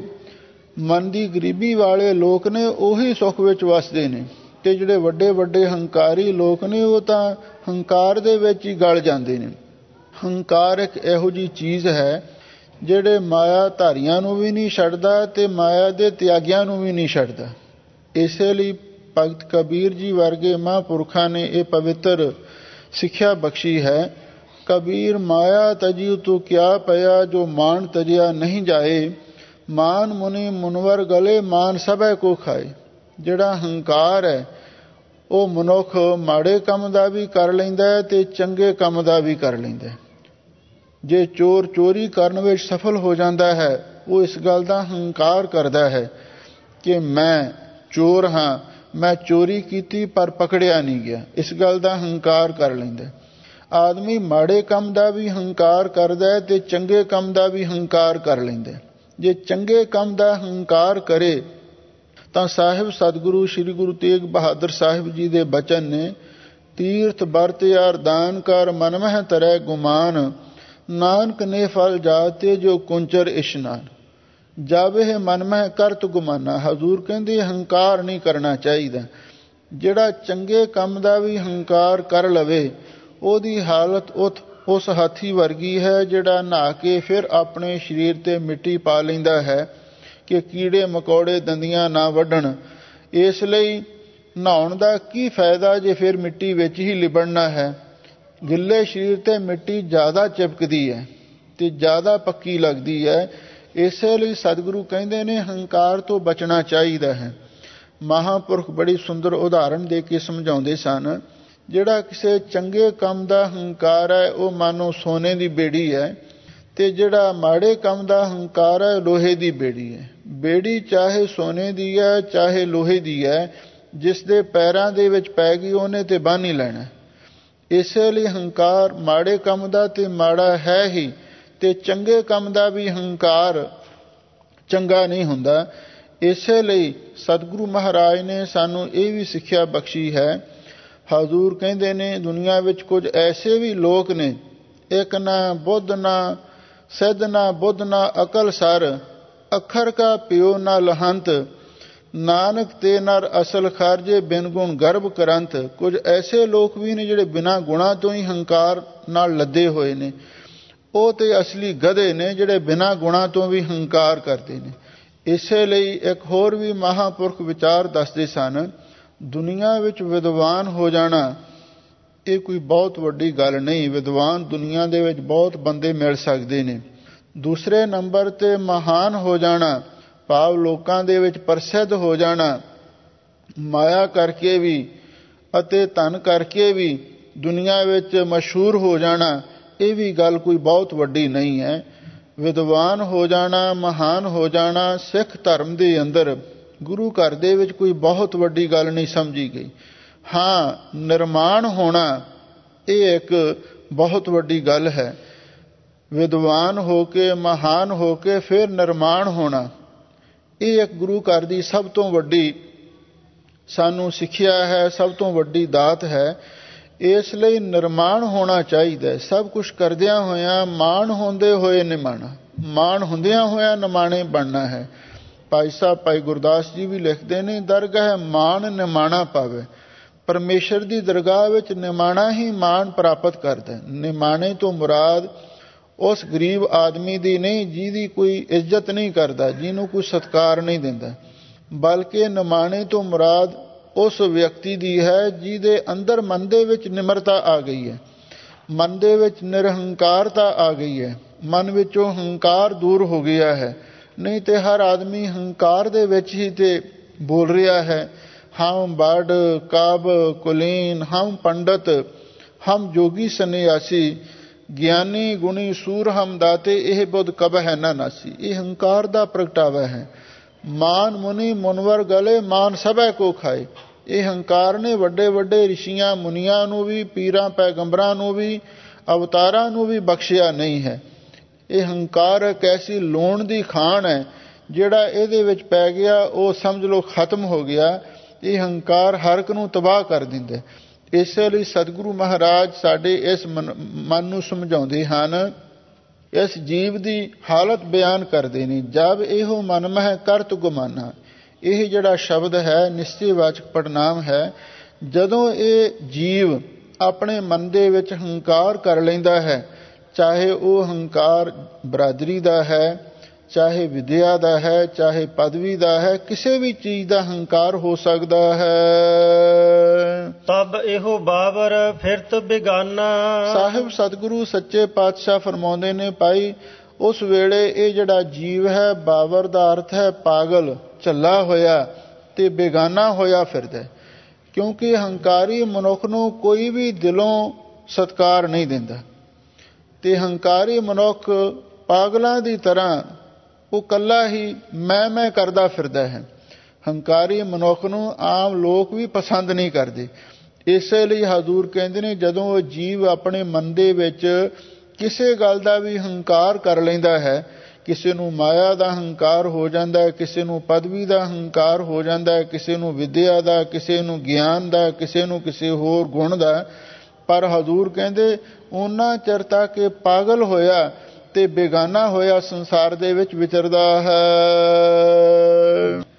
ਮਨ ਦੀ ਗਰੀਬੀ ਵਾਲੇ ਲੋਕ ਨੇ ਉਹੀ ਸੁੱਖ ਵਿੱਚ ਵਸਦੇ ਨੇ, ਤੇ ਜਿਹੜੇ ਵੱਡੇ ਵੱਡੇ ਹੰਕਾਰੀ ਲੋਕ ਨੇ ਉਹ ਤਾਂ ਹੰਕਾਰ ਦੇ ਵਿੱਚ ਹੀ ਗਲ ਜਾਂਦੇ ਨੇ। ਹੰਕਾਰ ਇੱਕ ਇਹੋ ਜਿਹੀ ਚੀਜ਼ ਹੈ ਜਿਹੜੇ ਮਾਇਆ ਧਾਰੀਆਂ ਨੂੰ ਵੀ ਨਹੀਂ ਛੱਡਦਾ ਤੇ ਮਾਇਆ ਦੇ ਤਿਆਗੀਆਂ ਨੂੰ ਵੀ ਨਹੀਂ ਛੱਡਦਾ। ਇਸੇ ਲਈ ਭਗਤ ਕਬੀਰ ਜੀ ਵਰਗੇ ਮਹਾਂਪੁਰਖਾਂ ਨੇ ਇਹ ਪਵਿੱਤਰ ਸਿੱਖਿਆ ਬਖਸ਼ੀ ਹੈ। ਕਬੀਰ ਮਾਇਆ ਤਜਿਉ ਤੂੰ ਕਿਆ ਪਿਆ, ਜੋ ਮਾਨ ਤਜਿਆ ਨਹੀਂ ਜਾਏ। ਮਾਨ ਮੁਨੀ ਮੁਨਵਰ ਗਲੇ, ਮਾਨ ਸਭੈ ਕੋ ਖਾਏ। ਜਿਹੜਾ ਹੰਕਾਰ ਹੈ ਉਹ ਮਨੁੱਖ ਮਾੜੇ ਕੰਮ ਦਾ ਵੀ ਕਰ ਲੈਂਦਾ ਹੈ ਤੇ ਚੰਗੇ ਕੰਮ ਦਾ ਵੀ ਕਰ ਲੈਂਦਾ ਹੈ। ਜੇ ਚੋਰ ਚੋਰੀ ਕਰਨ ਵਿੱਚ ਸਫਲ ਹੋ ਜਾਂਦਾ ਹੈ, ਉਹ ਇਸ ਗੱਲ ਦਾ ਹੰਕਾਰ ਕਰਦਾ ਹੈ ਕਿ ਮੈਂ ਚੋਰ ਹਾਂ, ਮੈਂ ਚੋਰੀ ਕੀਤੀ ਪਰ ਪਕੜਿਆ ਨਹੀਂ ਗਿਆ। ਇਸ ਗੱਲ ਦਾ ਹੰਕਾਰ ਕਰ ਲੈਂਦਾ। ਆਦਮੀ ਮਾੜੇ ਕੰਮ ਦਾ ਵੀ ਹੰਕਾਰ ਕਰਦਾ ਹੈ ਤੇ ਚੰਗੇ ਕੰਮ ਦਾ ਵੀ ਹੰਕਾਰ ਕਰ ਲੈਂਦਾ। ਜੇ ਚੰਗੇ ਕੰਮ ਦਾ ਹੰਕਾਰ ਕਰੇ ਤਾਂ ਸਾਹਿਬ ਸਤਿਗੁਰੂ ਸ੍ਰੀ ਗੁਰੂ ਤੇਗ ਬਹਾਦਰ ਸਾਹਿਬ ਜੀ ਦੇ ਬਚਨ ਨੇ, ਤੀਰਥ ਬਰਤ ਯਾਰ ਦਾਨ ਕਰ, ਮਨ ਮਹਿ ਤਰੈ ਗੁਮਾਨ। ਨਾਨਕ ਨੇ ਫਲ ਜਾਤੇ ਜੋ ਕੁੰਚਰ ਇਸ਼ਨਾਨ। ਜਬ ਇਹ ਮਨ ਮਹਿ ਕਰਤ ਗੁਮਾਨਾ। ਹਜ਼ੂਰ ਕਹਿੰਦੇ ਹੰਕਾਰ ਨਹੀਂ ਕਰਨਾ ਚਾਹੀਦਾ। ਜਿਹੜਾ ਚੰਗੇ ਕੰਮ ਦਾ ਵੀ ਹੰਕਾਰ ਕਰ ਲਵੇ ਉਹਦੀ ਹਾਲਤ ਉਸ ਹਾਥੀ ਵਰਗੀ ਹੈ ਜਿਹੜਾ ਨਹਾ ਕੇ ਫਿਰ ਆਪਣੇ ਸਰੀਰ ਤੇ ਮਿੱਟੀ ਪਾ ਲੈਂਦਾ ਹੈ ਕਿ ਕੀੜੇ ਮਕੌੜੇ ਦੰਦੀਆਂ ਨਾ ਵੱਢਣ। ਇਸ ਲਈ ਨਹਾਉਣ ਦਾ ਕੀ ਫਾਇਦਾ ਜੇ ਫਿਰ ਮਿੱਟੀ ਵਿੱਚ ਹੀ ਲਿਬੜਨਾ ਹੈ। ਗਿੱਲੇ ਸਰੀਰ ਤੇ ਮਿੱਟੀ ਜ਼ਿਆਦਾ ਚਿਪਕਦੀ ਹੈ ਤੇ ਜ਼ਿਆਦਾ ਪੱਕੀ ਲੱਗਦੀ ਹੈ। ਇਸੇ ਲਈ ਸਤਿਗੁਰੂ ਕਹਿੰਦੇ ਨੇ ਹੰਕਾਰ ਤੋਂ ਬਚਣਾ ਚਾਹੀਦਾ ਹੈ। ਮਹਾਂਪੁਰਖ ਬੜੀ ਸੁੰਦਰ ਉਦਾਹਰਣ ਦੇ ਕੇ ਸਮਝਾਉਂਦੇ ਸਨ। ਜਿਹੜਾ ਕਿਸੇ ਚੰਗੇ ਕੰਮ ਦਾ ਹੰਕਾਰ ਹੈ ਉਹ ਮਾਨੋ ਸੋਨੇ ਦੀ ਬੇੜੀ ਹੈ, ਤੇ ਜਿਹੜਾ ਮਾੜੇ ਕੰਮ ਦਾ ਹੰਕਾਰ ਹੈ ਲੋਹੇ ਦੀ ਬੇੜੀ ਹੈ। ਬੇੜੀ ਚਾਹੇ ਸੋਨੇ ਦੀ ਹੈ ਚਾਹੇ ਲੋਹੇ ਦੀ ਹੈ, ਜਿਸ ਦੇ ਪੈਰਾਂ ਦੇ ਵਿੱਚ ਪੈ ਗਈ ਉਹਨੇ ਤੇ ਬੰਨ੍ਹ ਹੀ ਲੈਣਾ। ਇਸੇ ਲਈ ਹੰਕਾਰ ਮਾੜੇ ਕੰਮ ਦਾ ਤੇ ਮਾੜਾ ਹੈ ਹੀ, ਤੇ ਚੰਗੇ ਕੰਮ ਦਾ ਵੀ ਹੰਕਾਰ ਚੰਗਾ ਨਹੀਂ ਹੁੰਦਾ। ਇਸੇ ਲਈ ਸਤਿਗੁਰੂ ਮਹਾਰਾਜ ਨੇ ਸਾਨੂੰ ਇਹ ਵੀ ਸਿੱਖਿਆ ਬਖਸ਼ੀ ਹੈ। ਹਜ਼ੂਰ ਕਹਿੰਦੇ ਨੇ ਦੁਨੀਆ ਵਿੱਚ ਕੁਝ ਐਸੇ ਵੀ ਲੋਕ ਨੇ, ਇੱਕ ਨਾ ਬੁੱਧ ਨਾ ਸਿੱਧ ਨਾ ਬੁੱਧ ਨਾ ਅਕਲ ਸਰ, ਅੱਖਰ ਕਾ ਪਿਓ ਨਾ ਲਹੰਤ। ਨਾਨਕ ਤੇ ਨਰ ਅਸਲ ਖਾਰਜੇ ਬਿਨ ਗੁਣ ਗਰਭ ਕਰੰਤ। ਕੁਝ ਐਸੇ ਲੋਕ ਵੀ ਨੇ ਜਿਹੜੇ ਬਿਨਾਂ ਗੁਣਾਂ ਤੋਂ ਹੀ ਹੰਕਾਰ ਨਾਲ ਲੱਦੇ ਹੋਏ ਨੇ। ਉਹ ਤੇ ਅਸਲੀ ਗਧੇ ਨੇ ਜਿਹੜੇ ਬਿਨਾਂ ਗੁਣਾਂ ਤੋਂ ਵੀ ਹੰਕਾਰ ਕਰਦੇ ਨੇ। ਇਸੇ ਲਈ ਇੱਕ ਹੋਰ ਵੀ ਮਹਾਂਪੁਰਖ ਵਿਚਾਰ ਦੱਸਦੇ ਸਨ, ਦੁਨੀਆ ਵਿੱਚ ਵਿਦਵਾਨ ਹੋ ਜਾਣਾ ਇਹ ਕੋਈ ਬਹੁਤ ਵੱਡੀ ਗੱਲ ਨਹੀਂ। ਵਿਦਵਾਨ ਦੁਨੀਆ ਦੇ ਵਿੱਚ ਬਹੁਤ ਬੰਦੇ ਮਿਲ ਸਕਦੇ ਨੇ। ਦੂਸਰੇ ਨੰਬਰ ਤੇ ਮਹਾਨ ਹੋ ਜਾਣਾ, ਭਾਵ ਲੋਕਾਂ ਦੇ ਵਿੱਚ ਪ੍ਰਸਿੱਧ ਹੋ ਜਾਣਾ, ਮਾਇਆ ਕਰਕੇ ਵੀ ਅਤੇ ਧਨ ਕਰਕੇ ਵੀ ਦੁਨੀਆ ਵਿੱਚ ਮਸ਼ਹੂਰ ਹੋ ਜਾਣਾ, ਇਹ ਵੀ ਗੱਲ ਕੋਈ ਬਹੁਤ ਵੱਡੀ ਨਹੀਂ ਹੈ। ਵਿਦਵਾਨ ਹੋ ਜਾਣਾ, ਮਹਾਨ ਹੋ ਜਾਣਾ ਸਿੱਖ ਧਰਮ ਦੇ ਅੰਦਰ ਗੁਰੂ ਘਰ ਦੇ ਵਿੱਚ ਕੋਈ ਬਹੁਤ ਵੱਡੀ ਗੱਲ ਨਹੀਂ ਸਮਝੀ ਗਈ। ਹਾਂ, ਨਿਰਮਾਣ ਹੋਣਾ ਇਹ ਇੱਕ ਬਹੁਤ ਵੱਡੀ ਗੱਲ ਹੈ। ਵਿਦਵਾਨ ਹੋ ਕੇ ਮਹਾਨ ਹੋ ਕੇ ਫਿਰ ਨਿਰਮਾਣ ਹੋਣਾ, ਇਹ ਇੱਕ ਗੁਰੂ ਘਰ ਦੀ ਸਭ ਤੋਂ ਵੱਡੀ ਸਾਨੂੰ ਸਿੱਖਿਆ ਹੈ, ਸਭ ਤੋਂ ਵੱਡੀ ਦਾਤ ਹੈ। ਇਸ ਲਈ ਨਿਰਮਾਣ ਹੋਣਾ ਚਾਹੀਦਾ। ਸਭ ਕੁਝ ਕਰਦਿਆਂ ਹੋਇਆਂ ਮਾਣ ਹੁੰਦੇ ਹੋਏ ਨਿਮਾਣਾ, ਮਾਣ ਹੁੰਦਿਆਂ ਹੋਇਆਂ ਨਿਮਾਣੇ ਬਣਨਾ ਹੈ। ਭਾਈ ਸਾਹਿਬ ਭਾਈ ਗੁਰਦਾਸ ਜੀ ਵੀ ਲਿਖਦੇ ਨੇ, ਦਰਗਾਹ ਮਾਣ ਨਿਮਾਣਾ ਪਾਵੇ। ਪਰਮੇਸ਼ਰ ਦੀ ਦਰਗਾਹ ਵਿੱਚ ਨਿਮਾਣਾ ਹੀ ਮਾਣ ਪ੍ਰਾਪਤ ਕਰਦਾ। ਨਿਮਾਣੇ ਤੋਂ ਮੁਰਾਦ ਉਸ ਗਰੀਬ ਆਦਮੀ ਦੀ ਨਹੀਂ ਜਿਹਦੀ ਕੋਈ ਇੱਜ਼ਤ ਨਹੀਂ ਕਰਦਾ, ਜਿਹਨੂੰ ਕੋਈ ਸਤਿਕਾਰ ਨਹੀਂ ਦਿੰਦਾ, ਬਲਕਿ ਨਿਮਾਣੇ ਤੋਂ ਮੁਰਾਦ ਉਸ ਵਿਅਕਤੀ ਦੀ ਹੈ ਜਿਹਦੇ ਅੰਦਰ ਮਨ ਦੇ ਵਿੱਚ ਨਿਮਰਤਾ ਆ ਗਈ ਹੈ, ਮਨ ਦੇ ਵਿੱਚ ਨਿਰਹੰਕਾਰਤਾ ਆ ਗਈ ਹੈ, ਮਨ ਵਿੱਚੋਂ ਹੰਕਾਰ ਦੂਰ ਹੋ ਗਿਆ ਹੈ। ਨਹੀਂ ਤੇ ਹਰ ਆਦਮੀ ਹੰਕਾਰ ਦੇ ਵਿੱਚ ਹੀ ਤੇ ਬੋਲ ਰਿਹਾ ਹੈ, ਹਮ ਬੜ ਕਾਬ ਕੁਲੀਨ, ਹਮ ਪੰਡਤ, ਹਮ ਜੋਗੀ ਸੰਨਿਆਸੀ, ਗਿਆਨੀ ਗੁਣੀ ਸੂਰ ਹਮ ਦਾਤੇ, ਇਹ ਬੁੱਧ ਕਬ ਹੈ ਨਾ ਨਾਸੀ। ਇਹ ਹੰਕਾਰ ਦਾ ਪ੍ਰਗਟਾਵਾ ਹੈ। ਮਾਨ ਮੁਨੀ ਮੁਨਵਰ ਗਲੇ, ਮਾਨ ਸਭੈ ਕੋ ਖਾਏ। ਇਹ ਹੰਕਾਰ ਨੇ ਵੱਡੇ ਵੱਡੇ ਰਿਸ਼ੀਆਂ ਮੁਨੀਆਂ ਨੂੰ ਵੀ, ਪੀਰਾਂ ਪੈਗੰਬਰਾਂ ਨੂੰ ਵੀ, ਅਵਤਾਰਾਂ ਨੂੰ ਵੀ ਬਖਸ਼ਿਆ ਨਹੀਂ ਹੈ। ਇਹ ਹੰਕਾਰ ਇੱਕ ਐਸੀ ਲੋਣ ਦੀ ਖਾਣ ਹੈ, ਜਿਹੜਾ ਇਹਦੇ ਵਿੱਚ ਪੈ ਗਿਆ ਉਹ ਸਮਝ ਲਓ ਖਤਮ ਹੋ ਗਿਆ। ਇਹ ਹੰਕਾਰ ਹਰ ਇੱਕ ਨੂੰ ਤਬਾਹ ਕਰ ਦਿੰਦਾ। ਇਸੇ ਲਈ ਸਤਿਗੁਰੂ ਮਹਾਰਾਜ ਸਾਡੇ ਇਸ ਮਨ ਨੂੰ ਸਮਝਾਉਂਦੇ ਹਨ, ਇਸ ਜੀਵ ਦੀ ਹਾਲਤ ਬਿਆਨ ਕਰਦੇ ਨੇ। ਜਬ ਇਹੋ ਮਨ ਮਹਿ ਕਰਤ ਗੁਮਾਨਾ, ਇਹ ਜਿਹੜਾ ਸ਼ਬਦ ਹੈ ਨਿਸ਼ਚੈਵਾਚਕ ਪੜਨਾਮ ਹੈ। ਜਦੋਂ ਇਹ ਜੀਵ ਆਪਣੇ ਮਨ ਦੇ ਵਿੱਚ ਹੰਕਾਰ ਕਰ ਲੈਂਦਾ ਹੈ, ਚਾਹੇ ਉਹ ਹੰਕਾਰ ਬਰਾਦਰੀ ਦਾ ਹੈ, ਚਾਹੇ ਵਿਦਿਆ ਦਾ ਹੈ, ਚਾਹੇ ਪਦਵੀ ਦਾ ਹੈ, ਕਿਸੇ ਵੀ ਚੀਜ਼ ਦਾ ਹੰਕਾਰ ਹੋ ਸਕਦਾ ਹੈ। ਤਬ ਇਹੋ ਬਾਬਰ ਫਿਰਤ ਬਿਗਾਨਾ। ਸਾਹਿਬ ਸਤਿਗੁਰੂ ਸੱਚੇ ਪਾਤਸ਼ਾਹ ਫਰਮਾਉਂਦੇ ਨੇ, ਭਾਈ ਉਸ ਵੇਲੇ ਇਹ ਜਿਹੜਾ ਜੀਵ ਹੈ, ਬਾਬਰ ਦਾ ਅਰਥ ਹੈ ਪਾਗਲ, ਝੱਲਾ ਹੋਇਆ ਤੇ ਬੇਗਾਨਾ ਹੋਇਆ ਫਿਰਦਾ। ਕਿਉਂਕਿ ਹੰਕਾਰੀ ਮਨੁੱਖ ਨੂੰ ਕੋਈ ਵੀ ਦਿਲੋਂ ਸਤਿਕਾਰ ਨਹੀਂ ਦਿੰਦਾ ਤੇ ਹੰਕਾਰੀ ਮਨੁੱਖ ਪਾਗਲਾਂ ਦੀ ਤਰ੍ਹਾਂ ਉਹ ਇਕੱਲਾ ਹੀ ਮੈਂ ਕਰਦਾ ਫਿਰਦਾ ਹੈ। ਹੰਕਾਰੀ ਮਨੁੱਖ ਨੂੰ ਆਮ ਲੋਕ ਵੀ ਪਸੰਦ ਨਹੀਂ ਕਰਦੇ। ਇਸੇ ਲਈ ਹਜ਼ੂਰ ਕਹਿੰਦੇ ਨੇ, ਜਦੋਂ ਉਹ ਜੀਵ ਆਪਣੇ ਮਨ ਦੇ ਵਿੱਚ ਕਿਸੇ ਗੱਲ ਦਾ ਵੀ ਹੰਕਾਰ ਕਰ ਲੈਂਦਾ ਹੈ, ਕਿਸੇ ਨੂੰ ਮਾਇਆ ਦਾ ਹੰਕਾਰ ਹੋ ਜਾਂਦਾ ਹੈ, ਕਿਸੇ ਨੂੰ ਪਦਵੀ ਦਾ ਹੰਕਾਰ ਹੋ ਜਾਂਦਾ ਹੈ, ਕਿਸੇ ਨੂੰ ਵਿਦਿਆ ਦਾ, ਕਿਸੇ ਨੂੰ ਗਿਆਨ ਦਾ, ਕਿਸੇ ਨੂੰ ਕਿਸੇ ਹੋਰ ਗੁਣ ਦਾ, ਪਰ ਹਜ਼ੂਰ ਕਹਿੰਦੇ ਉਹਨਾਂ ਚਿਰ ਤੱਕ ਇਹ ਪਾਗਲ ਹੋਇਆ ਤੇ ਬੇਗਾਨਾ ਹੋਇਆ ਸੰਸਾਰ ਦੇ ਵਿੱਚ ਵਿਚਰਦਾ ਹੈ।